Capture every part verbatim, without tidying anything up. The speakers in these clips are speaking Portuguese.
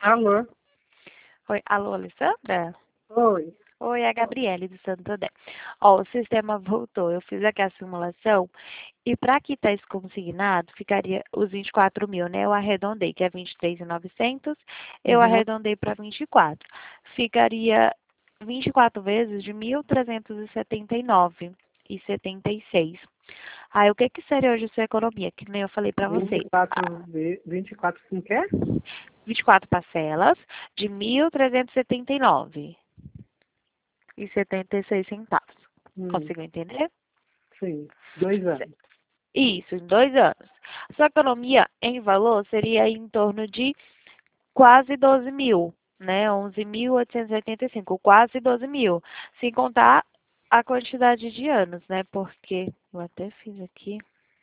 Alô? Oi, alô, Alessandra? Oi. Oi, é a Gabriele do Santander. Ó, o sistema voltou. Eu fiz aqui a simulação e para quitar esse consignado, ficaria os vinte e quatro mil, né? Eu arredondei, que é vinte e três mil e novecentos, eu Uhum. arredondei para vinte e quatro. Ficaria vinte e quatro vezes de mil trezentos e setenta e nove e setenta e seis. Aí, o que que seria hoje a sua economia? Que nem eu falei para você. 24, ve- vinte e quatro com quê? vinte e quatro parcelas de mil trezentos e setenta e nove e setenta e seis centavos. Hum, Conseguiu entender? sim, dois Ce- anos. Isso, em dois anos. Sua economia em valor seria em torno de quase doze mil, né? onze mil oitocentos e oitenta e cinco, quase doze mil. Sem contar a quantidade de anos, né? Porque eu até fiz aqui.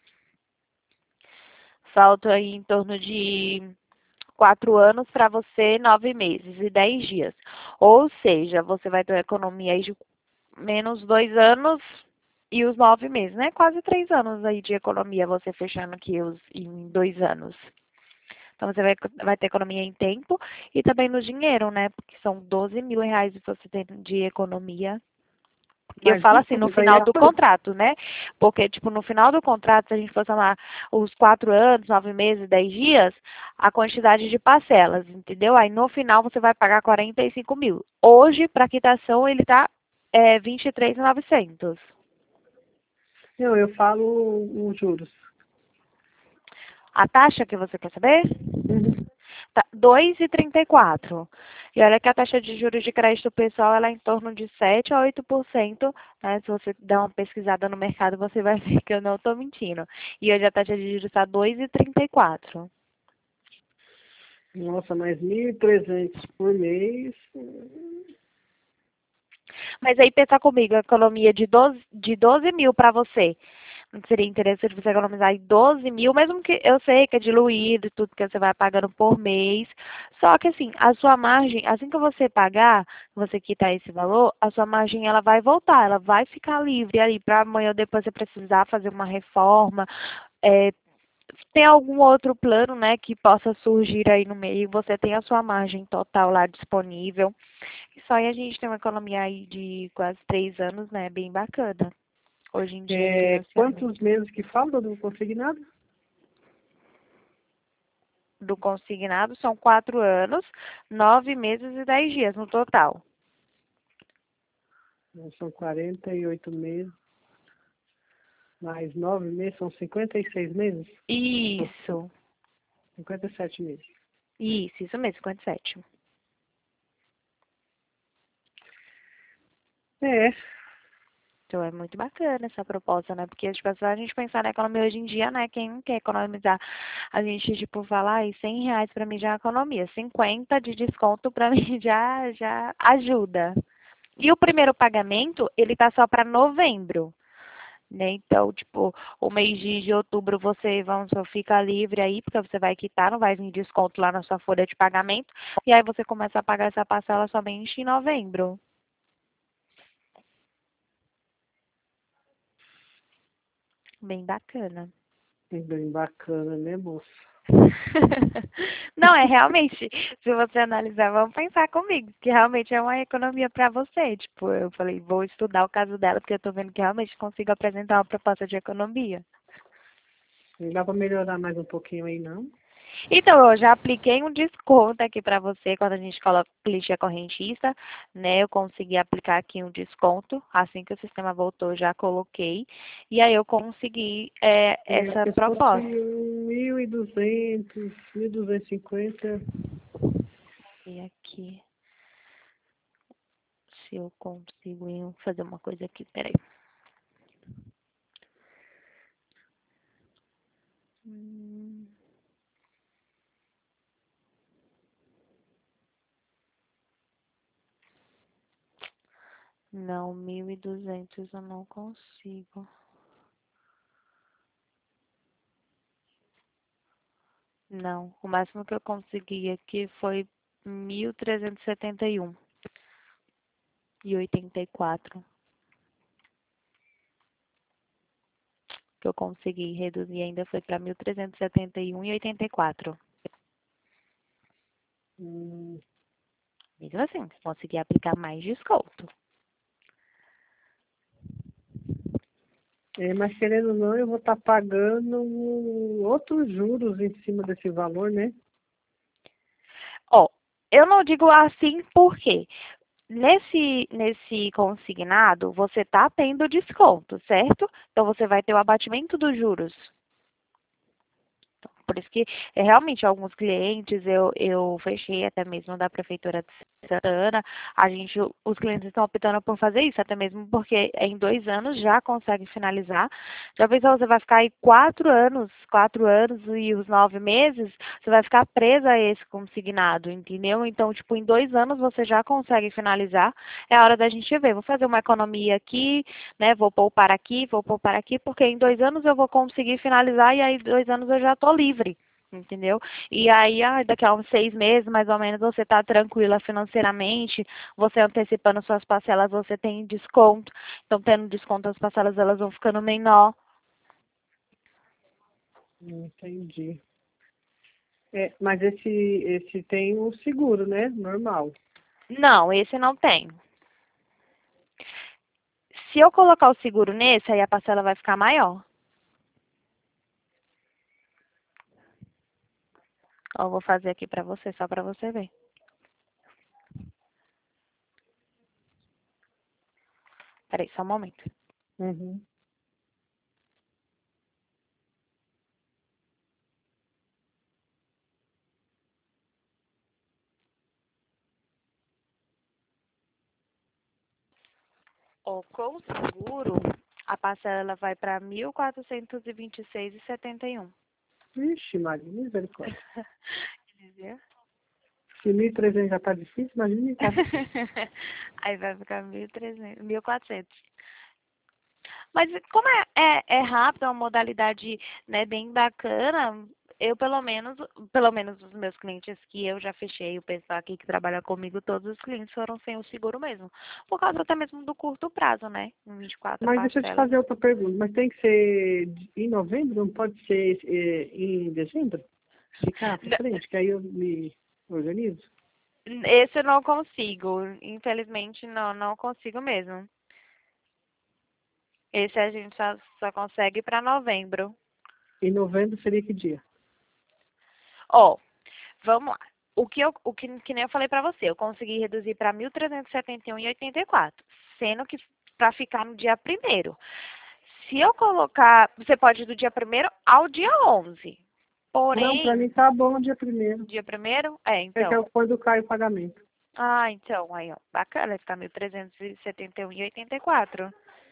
Falta aí em torno de quatro anos para você, nove meses e dez dias. Ou seja, você vai ter uma economia aí de menos dois anos e os nove meses, né? Quase três anos aí de economia, você fechando aqui os, em dois anos. Então, você vai, vai ter economia em tempo e também no dinheiro, né? Porque são doze mil reais que você tem de economia. E eu Mas falo assim, isso no daí final é do quanto? contrato, né? Porque, tipo, no final do contrato, se a gente for somar os quatro anos, nove meses, dez dias, a quantidade de parcelas, entendeu? Aí, no final, você vai pagar quarenta e cinco mil. Hoje, para quitação, ele tá é, vinte e três mil e novecentos. Não, eu falo os juros. A taxa que você quer saber? Uhum. Tá, dois vírgula trinta e quatro. E olha que a taxa de juros de crédito pessoal ela é em torno de sete a oito por cento, né? Se você der uma pesquisada no mercado, você vai ver que eu não estou mentindo. E hoje a taxa de juros está dois vírgula trinta e quatro. Nossa, mais mil e trezentos por mês. Mas aí pensa comigo, a economia de doze, de doze mil para você. Não seria interessante você economizar aí doze mil, mesmo que eu sei que é diluído e tudo que você vai pagando por mês. Só que assim, a sua margem, assim que você pagar, você quitar esse valor, a sua margem ela vai voltar, ela vai ficar livre ali para amanhã ou depois você precisar fazer uma reforma, é, tem algum outro plano, né, que possa surgir aí no meio, você tem a sua margem total lá disponível. E só aí a gente tem uma economia aí de quase três anos, né, bem bacana. Hoje em dia em É, financiamento. quantos meses que falta do consignado? Do consignado são quatro anos, nove meses e dez dias no total. São quarenta e oito meses. Mais nove meses, são cinquenta e seis meses? Isso, cinquenta e sete meses. isso, isso mesmo, cinquenta e sete. É, Então é muito bacana essa proposta, né? Porque, tipo, se a gente pensar na economia hoje em dia, né? Quem não quer economizar? A gente, tipo, fala, ai, cem reais pra mim já é economia. cinquenta de desconto pra mim já, já ajuda. E o primeiro pagamento, ele tá só para novembro. Né? Então, tipo, o mês de, de outubro você vamos, supor, fica livre aí, porque você vai quitar, não vai vir desconto lá na sua folha de pagamento, e aí você começa a pagar essa parcela somente em novembro. Bem bacana. bem bacana, né, moça? Não, é realmente, se você analisar, vamos pensar comigo, que realmente é uma economia para você. Tipo, eu falei, vou estudar o caso dela, porque eu tô vendo que realmente consigo apresentar uma proposta de economia. Não dá para melhorar mais um pouquinho aí, não? Então, eu já apliquei um desconto aqui para você quando a gente coloca clichê correntista, né? Eu consegui aplicar aqui um desconto. Assim que o sistema voltou, já coloquei. E aí eu consegui é, É, essa se fosse proposta. um mil e duzentos, mil duzentos e cinquenta, E aqui, se eu consigo em- fazer uma coisa aqui, peraí. Hum, não, mil e duzentos eu não consigo. Não, o máximo que eu consegui aqui foi mil trezentos e setenta e um e oitenta e quatro. Que eu consegui reduzir ainda foi para mil trezentos e setenta e um e oitenta e quatro. mesmo assim, você conseguir aplicar mais desconto. É, mas querendo ou não, eu vou estar pagando outros juros em cima desse valor, né? Ó, eu não digo assim porque nesse, nesse consignado você está tendo desconto, certo? Então você vai ter o abatimento dos juros. Por isso que é, realmente alguns clientes eu, eu fechei até mesmo da prefeitura de Santana. A gente, os clientes estão optando por fazer isso, até mesmo porque em dois anos já consegue finalizar. Já pensou, você vai ficar aí quatro anos, quatro anos e os nove meses, você vai ficar presa a esse consignado, entendeu? Então, tipo, em dois anos você já consegue finalizar. É a hora da gente ver, vou fazer uma economia aqui, né? Vou poupar aqui, vou poupar aqui, porque em dois anos eu vou conseguir finalizar e aí dois anos eu já estou livre, entendeu? E aí, ah, daqui a uns seis meses, mais ou menos, você está tranquila financeiramente, você antecipando suas parcelas, você tem desconto. Então, tendo desconto, as parcelas elas vão ficando menor. Entendi. É, mas esse, esse tem o seguro, né? Normal. Não, esse não tem. Se eu colocar o seguro nesse, aí a parcela vai ficar maior. Ó, eu vou fazer aqui pra você, só pra você ver. Peraí, só um momento. Uhum. Ó, com o seguro, a parcela ela vai para mil quatrocentos e vinte e seis reais e setenta e um. Ixi, Maria, misericórdia. Entendeu? Se mil e trezentos já tá difícil, imagina mil e quatrocentos. Aí vai ficar mil e trezentos, mil e quatrocentos. Mas como é, é, é rápido, é uma modalidade, né, bem bacana, eu pelo menos, pelo menos os meus clientes que eu já fechei, o pessoal aqui que trabalha comigo, todos os clientes foram sem o seguro mesmo. Por causa até mesmo do curto prazo, né? Em vinte e quatro Mas deixa eu te parcelas. fazer outra pergunta. Mas tem que ser de- em novembro? Não pode ser eh, em dezembro? Ficar pra frente, que aí eu me organizo. Esse eu não consigo, infelizmente não, não consigo mesmo. Esse a gente só, só consegue para novembro. Em novembro seria que dia? Ó, vamos lá. O que, eu, o que, que nem eu falei para você, eu consegui reduzir para mil trezentos e setenta e um reais e oitenta e quatro, sendo que para ficar no dia primeiro. Se eu colocar, você pode ir do dia primeiro ao dia onze. Não, pra mim Porém, tá bom dia primeiro. dia primeiro, é, É que é então. quando cai o pagamento. Ah, então, aí, ó, bacana, vai ficar mil trezentos e setenta e um reais e oitenta e quatro.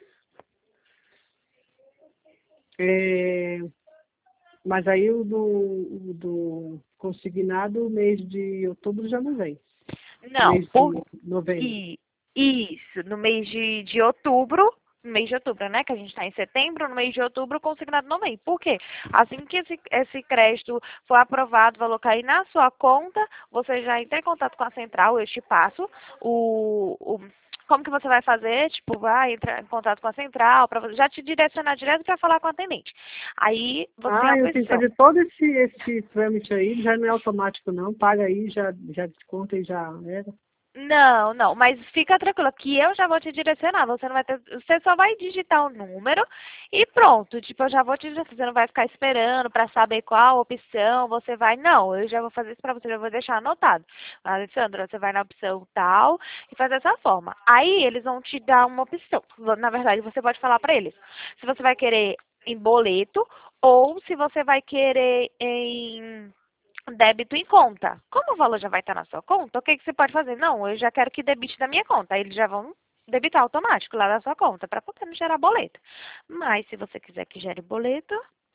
É, mas aí o do, o do consignado, o mês de outubro já não vem. Não, Mês por, de novembro. e, isso, no mês de, de outubro, no mês de outubro, né, que a gente está em setembro, no mês de outubro o consignado não vem. Por quê? Assim que esse, esse crédito for aprovado, o valor cair na sua conta, você já entra em contato com a central, eu te passo o, o como que você vai fazer, tipo, vai entrar em contato com a central, para já te direcionar direto para falar com o atendente. Aí você tem a Ah, eu tenho que opção. fazer todo esse, esse trâmite aí, já não é automático não, paga aí, já, já desconta e já era. Não, não, mas fica tranquila, que eu já vou te direcionar. Você não vai ter, você só vai digitar o número e pronto. Tipo, eu já vou te direcionar. Você não vai ficar esperando para saber qual opção você vai. Não, eu já vou fazer isso para você, já vou deixar anotado. Alessandra, você vai na opção tal e faz dessa forma. Aí eles vão te dar uma opção. Na verdade, você pode falar para eles se você vai querer em boleto ou se você vai querer em débito em conta. Como o valor já vai estar na sua conta, o que, que você pode fazer? Não, eu já quero que debite da minha conta. Aí eles já vão debitar automático lá da sua conta, para poder não gerar boleto. Mas se você quiser que gere boleto,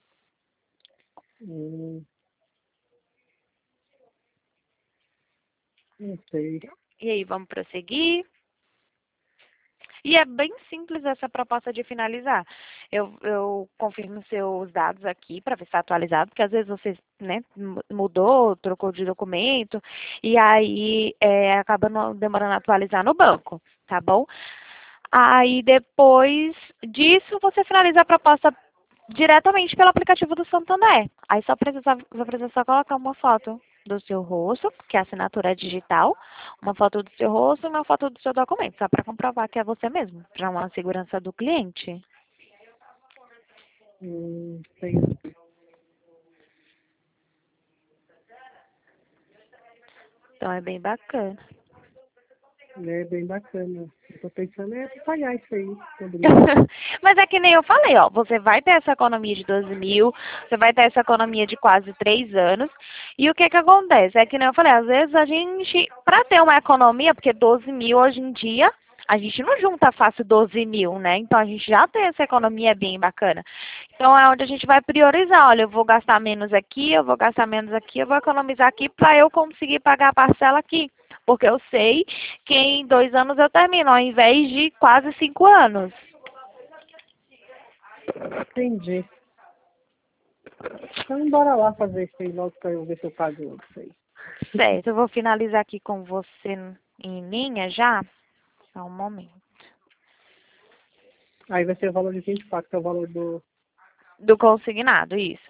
Hum, não sei. e aí vamos prosseguir. E é bem simples essa proposta de finalizar. Eu, eu confirmo seus dados aqui para ver se está atualizado, porque às vezes você né, mudou, trocou de documento, e aí é, acaba não- demorando a atualizar no banco, tá bom? Aí depois disso você finaliza a proposta diretamente pelo aplicativo do Santander. Aí só precisa, vai precisar só colocar uma foto. do seu rosto, que a assinatura é digital, uma foto do seu rosto e uma foto do seu documento, só para comprovar que é você mesmo, para uma segurança do cliente. Hum, entendi. Então é bem bacana. É bem bacana. Eu tô pensando é pagar isso aí. Todo mês. Mas é que nem eu falei, ó, você vai ter essa economia de doze mil, você vai ter essa economia de quase três anos, e o que que acontece? É que nem eu falei, às vezes a gente, para ter uma economia, porque doze mil hoje em dia, a gente não junta fácil doze mil, né? Então a gente já tem essa economia bem bacana. Então é onde a gente vai priorizar, olha, eu vou gastar menos aqui, eu vou gastar menos aqui, eu vou economizar aqui para eu conseguir pagar a parcela aqui. Porque eu sei que em dois anos eu termino, ao invés de quase cinco anos. Entendi. Então bora lá fazer isso aí logo pra eu ver se eu pago isso aí. Certo, eu vou finalizar aqui com você em linha já. Só um momento. Aí vai ser o valor de vinte e quatro, que é o valor do... Do consignado, isso.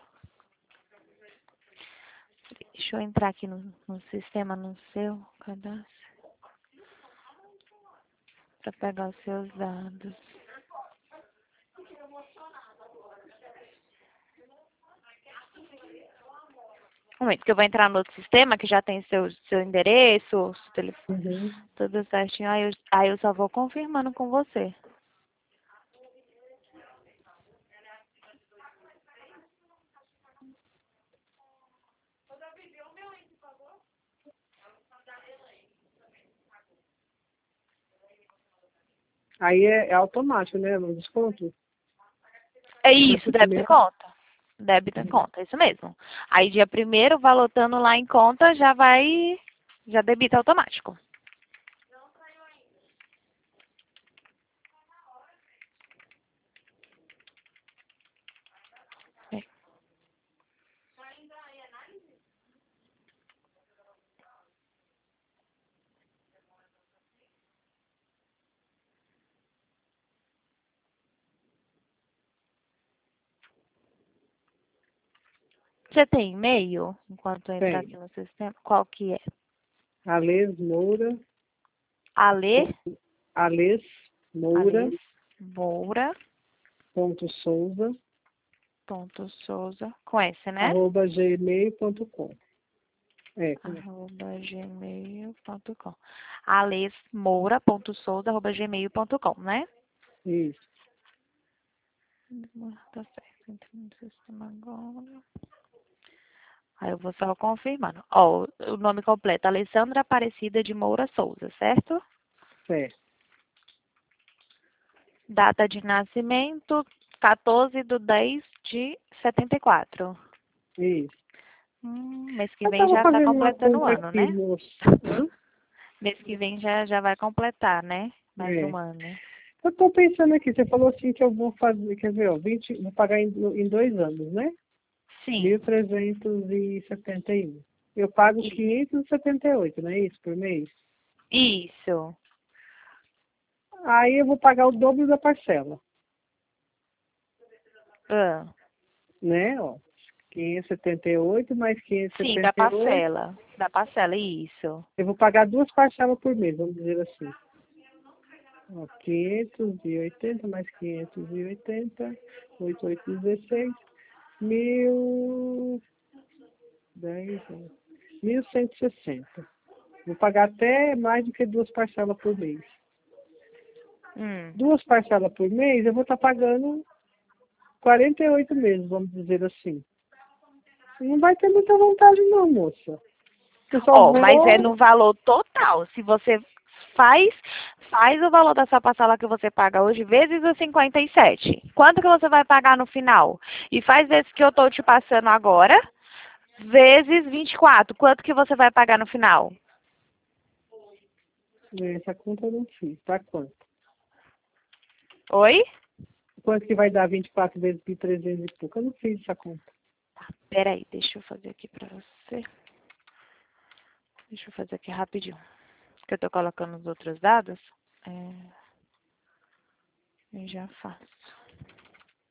Deixa eu entrar aqui no, no sistema, no seu cadastro. Para pegar os seus dados. Um momento, que eu vou entrar no outro sistema que já tem seu, seu endereço, seu telefone, Uhum. tudo certinho. Aí eu, aí eu só vou confirmando com você. Aí é, é automático, né? No desconto. É Mas isso, se débito e primeiro... conta. Débito e conta, isso mesmo. Aí dia primeiro, o valor estando lá em conta, já vai, já debita automático. É. Você tem e-mail? Enquanto eu entrar aqui Tem. no sistema, qual que é? Ales Moura... Ale, Ales Moura... Ale Moura, Ponto Souza... ponto Souza, com S, né? Arroba gmail ponto com. É, com S. Arroba gmail ponto com. alesmoura ponto souza arroba gmail ponto com, né? Isso. Tá certo, entra no sistema agora. Aí eu vou só confirmando. Ó, o nome completo, Alessandra Aparecida de Moura Souza, certo? Certo. Data de nascimento, quatorze de dez de setenta e quatro. Isso. Hum, mês que Eu vem tava já tá fazendo uma completando o conta ano, aqui, né? moço. Hã? Mês que vem já, já vai completar, né? Mais É. um ano. Eu tô pensando aqui, você falou assim que eu vou fazer, quer ver, ó, vinte, vou pagar em, em dois anos, né? Sim. mil trezentos e setenta e um. Eu pago I- quinhentos e setenta e oito, não é isso, por mês? Isso. Aí eu vou pagar o dobro da parcela, Ah. né? Ó, quinhentos e setenta e oito mais quinhentos e Sim, da setenta e oito. parcela. Da parcela, isso. Eu vou pagar duas parcelas por mês, vamos dizer assim. Ó, quinhentos e oitenta mais quinhentos e oitenta, oito, oito, dezesseis, mil, dez, mil cento e sessenta. Vou pagar até mais do que duas parcelas por mês. Hum. Duas parcelas por mês, eu vou estar pagando quarenta e oito meses, vamos dizer assim. Não vai ter muita vantagem não, moça. Eu só Ó, mas é vou... no valor total. Se você faz, faz o valor da sua parcela que você paga hoje vezes os cinquenta e sete. Quanto que você vai pagar no final? E faz esse que eu tô te passando agora, vezes vinte e quatro. Quanto que você vai pagar no final? Essa conta eu não fiz. Tá quanto? Oi? Quanto que vai dar vinte e quatro vezes mil e trezentos e pouco? Eu não fiz essa conta. Peraí, deixa eu fazer aqui pra você. Deixa eu fazer aqui rapidinho. Que eu tô colocando os outros dados. É, eu já faço.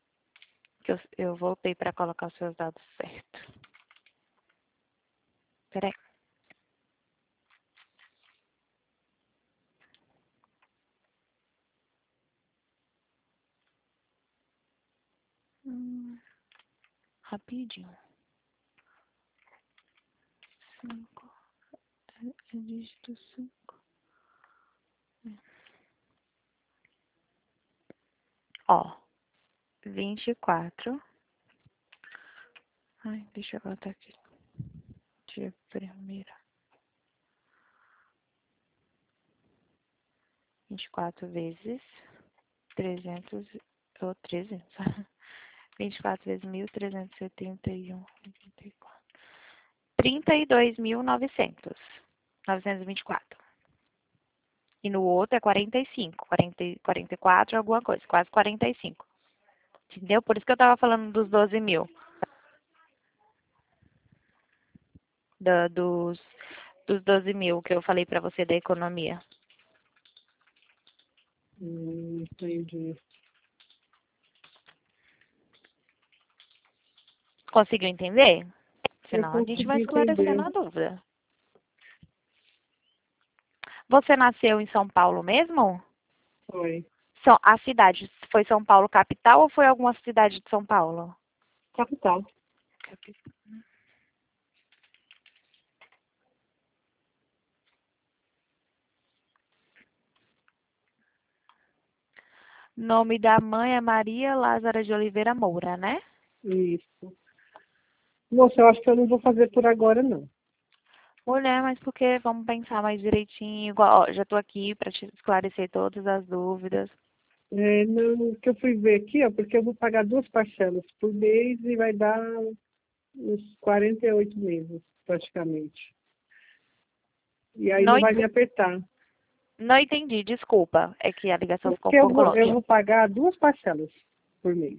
Que eu, eu voltei pra colocar os seus dados certos. Peraí. Hum, rapidinho. Cinco. É, é dígito cinco. Ó, vinte e quatro. Ai, deixa eu botar aqui. Dia primeiro. vinte e quatro vezes trezentos ou trezentos. vinte e quatro vezes mil trezentos e setenta e um. trinta e dois mil novecentos. novecentos e vinte e quatro. E no outro é quarenta e cinco. quarenta, quarenta e quatro, alguma coisa. Quase quarenta e cinco. Entendeu? Por isso que eu tava falando dos doze mil. Da, dos, dos doze mil que eu falei pra você da economia. Hum, entendi. Conseguiu entender? Eu Senão a gente vai consegui esclarecendo entender. a dúvida. Você nasceu em São Paulo mesmo? Foi. São, a cidade foi São Paulo capital ou foi alguma cidade de São Paulo? Capital. Capital. Nome da mãe é Maria Lázara de Oliveira Moura, né? Isso. Moça, eu acho que eu não vou fazer por agora, não. Mulher, mas porque vamos pensar mais direitinho, igual, ó, já estou aqui para te esclarecer todas as dúvidas. É, não, o que eu fui ver aqui, ó, porque eu vou pagar duas parcelas por mês e vai dar uns quarenta e oito meses, praticamente. E aí Não, não en- vai me apertar. não entendi, desculpa. É que a ligação ficou um Porque eu pouco vou, eu longe. vou pagar duas parcelas por mês.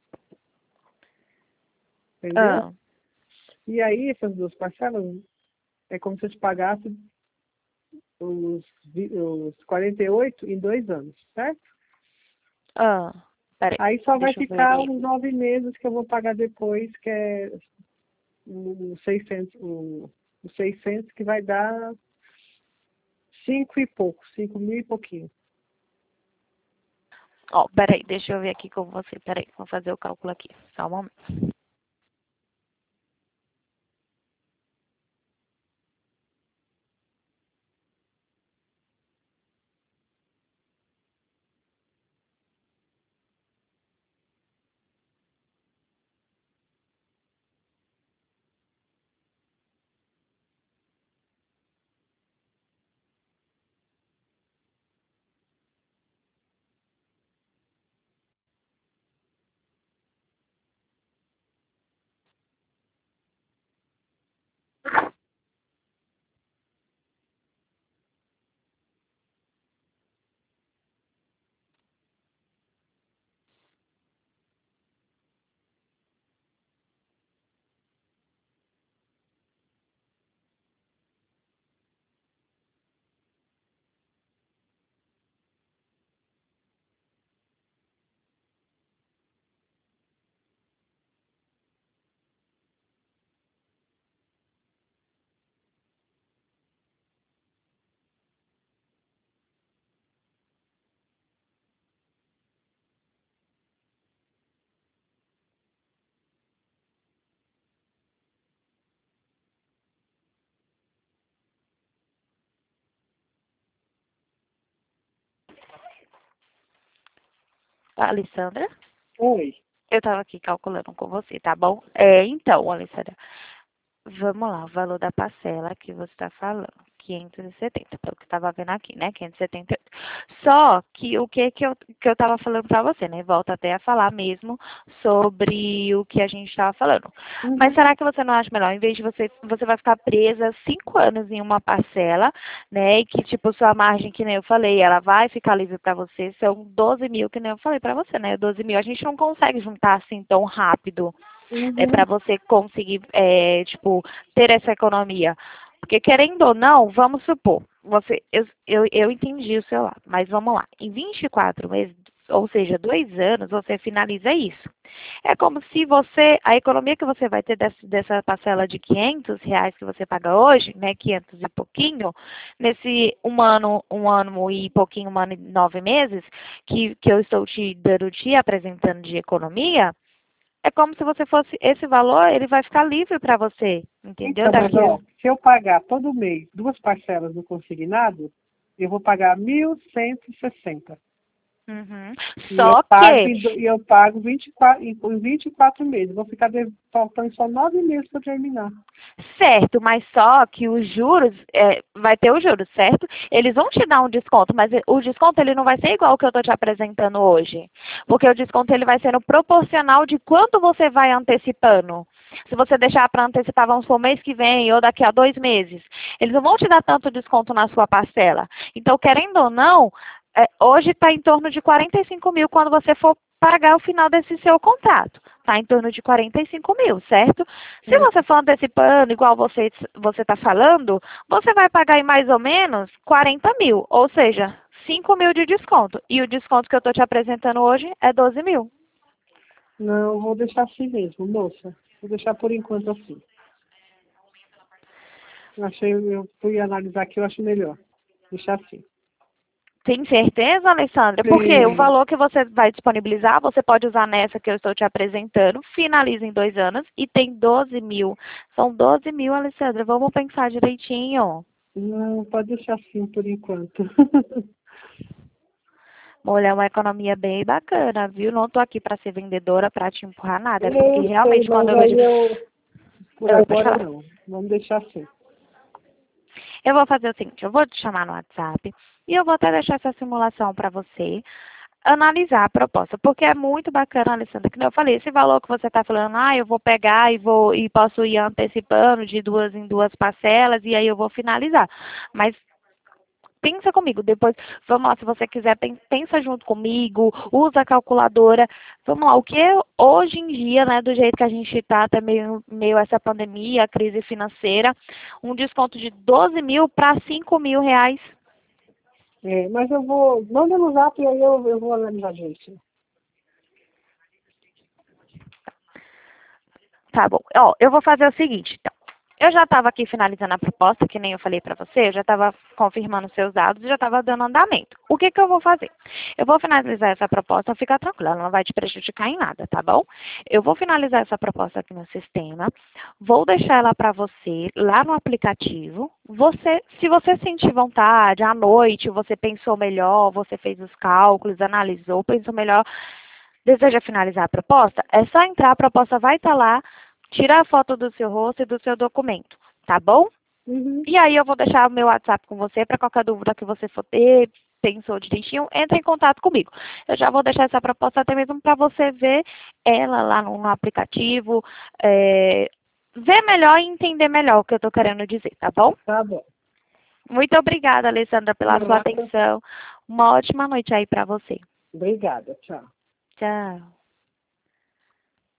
Entendeu? Ah, E aí, essas duas parcelas, é como se eu te pagasse os, vi- os quarenta e oito em dois anos, certo? ah, peraí, Aí só vai deixa eu ver ficar aí. uns nove meses que eu vou pagar depois, que é o seiscentos, o, o seiscentos que vai dar cinco e pouco, cinco mil e pouquinho. Ó, peraí, deixa eu ver aqui com você. Peraí, vou fazer o cálculo aqui. Só um momento. Tá, Alessandra? Oi. Eu tava aqui calculando com você, tá bom? É, então, Alessandra, vamos lá, o valor da parcela que você está falando, quinhentos e setenta, pelo que estava vendo aqui, né? quinhentos e setenta e oito. Só que o que que eu que eu estava falando para você, né? Volta até a falar mesmo sobre o que a gente estava falando. Uhum. Mas será que você não acha melhor, em vez de você, você vai ficar presa cinco anos em uma parcela, né? E que, tipo, sua margem, que nem eu falei, ela vai ficar livre para você, são doze mil, que nem eu falei para você, né? doze mil a gente não consegue juntar assim tão rápido é Uhum. para você conseguir, é, tipo, ter essa economia. Porque querendo ou não, vamos supor, você, eu, eu, eu entendi o seu lado, mas vamos lá. Em vinte e quatro meses, ou seja, dois anos, você finaliza isso. É como se você, a economia que você vai ter dessa, dessa parcela de quinhentos reais que você paga hoje, né, quinhentos e pouquinho, nesse um ano, um ano e pouquinho, um ano e nove meses, que, que eu estou te dando, te apresentando de economia, é como se você fosse, esse valor, ele vai ficar livre para você, entendeu? Então, mas Daqui a... ó, se eu pagar todo mês duas parcelas no consignado, eu vou pagar mil cento e sessenta. Uhum. E eu Só pago, que em do- e eu pago vinte e quatro, em em vinte e quatro meses. Vou ficar de- faltando só nove meses para terminar. certo, mas só que os juros, é, vai ter os juros, certo? Eles vão te dar um desconto, mas o desconto ele não vai ser igual o que eu estou te apresentando hoje. Porque o desconto ele vai sendo proporcional de quanto você vai antecipando. Se você deixar para antecipar, vamos supor, mês que vem ou daqui a dois meses, eles não vão te dar tanto desconto na sua parcela. Então, querendo ou não, é, hoje está em torno de quarenta e cinco mil quando você for pagar o final desse seu contrato. Está em torno de quarenta e cinco mil, certo? Se Hum. você for antecipando, igual você está falando, você vai pagar em mais ou menos quarenta mil, ou seja, cinco mil de desconto. E o desconto que eu estou te apresentando hoje é doze mil. Não, vou deixar assim mesmo, moça. Vou deixar por enquanto assim. Eu achei, eu fui analisar aqui, eu acho melhor. Deixar assim. Tem certeza, Alessandra? Porque o Sim. valor que você vai disponibilizar, você pode usar nessa que eu estou te apresentando, finaliza em dois anos e tem doze mil. São doze mil, Alessandra. Vamos pensar direitinho. Não, pode deixar assim por enquanto. Olha, é uma economia bem bacana, viu? Não estou aqui para ser vendedora, para te empurrar nada. É porque Eu sei, realmente quando mas eu aí vejo... eu, por Ah, pode agora falar. não. Vamos deixar assim. Eu vou fazer o seguinte, eu vou te chamar no WhatsApp e eu vou até deixar essa simulação para você analisar a proposta, porque é muito bacana, Alessandra, que nem eu falei, esse valor que você está falando, ah, eu vou pegar e vou e posso ir antecipando de duas em duas parcelas e aí eu vou finalizar. Mas pensa comigo, depois, vamos lá, se você quiser, pen- pensa junto comigo, usa a calculadora. Vamos lá, o que é hoje em dia, né, do jeito que a gente está, até meio, meio essa pandemia, a crise financeira, um desconto de doze mil para cinco mil reais. É, mas eu vou, manda no zap e aí eu, eu vou analisar direitinho. Tá bom. Ó, eu vou fazer o seguinte, então. Eu já estava aqui finalizando a proposta, que nem eu falei para você, eu já estava confirmando seus dados e já estava dando andamento. O que, que eu vou fazer? Eu vou finalizar essa proposta, fica tranquila, ela não vai te prejudicar em nada, tá bom? Eu vou finalizar essa proposta aqui no sistema, vou deixar ela para você lá no aplicativo. Você, se você sentir vontade, à noite, você pensou melhor, você fez os cálculos, analisou, pensou melhor, deseja finalizar a proposta, é só entrar, a proposta vai estar lá, tira a foto do seu rosto e do seu documento, tá bom? Uhum. E aí eu vou deixar o meu WhatsApp com você para qualquer dúvida que você for ter, pensou direitinho, entre em contato comigo. Eu já vou deixar essa proposta até mesmo para você ver ela lá no, no aplicativo, é, ver melhor e entender melhor o que eu estou querendo dizer, tá bom? Tá bom. Muito obrigada, Alessandra, pela sua Nada. atenção. Uma ótima noite aí para você. Obrigada. Tchau. Tchau.